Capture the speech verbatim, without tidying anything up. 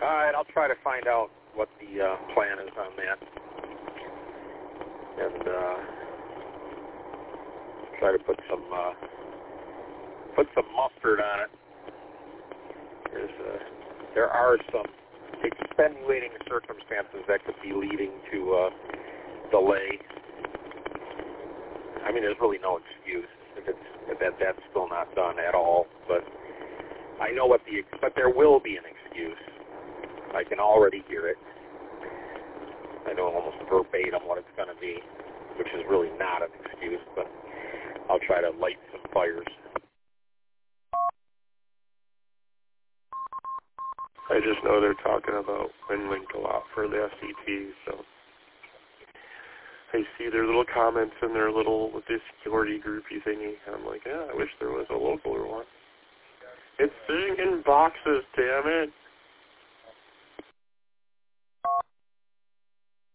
right, I'll try to find out what the uh, plan is on that. And uh, try to put some uh, put some mustard on it. There's, uh, there are some extenuating circumstances that could be leading to uh, delay. I mean, there's really no excuse if it's if that that's still not done at all. But I know what the but there will be an excuse. I can already hear it. I know almost verbatim what it's going to be, which is really not an excuse. But I'll try to light some fires. I just know they're talking about WinLink a lot for the S C T, so I see their little comments in their little Discordy groupie thingy. I'm like, yeah, I wish there was a local one. It's sitting in boxes, damn it.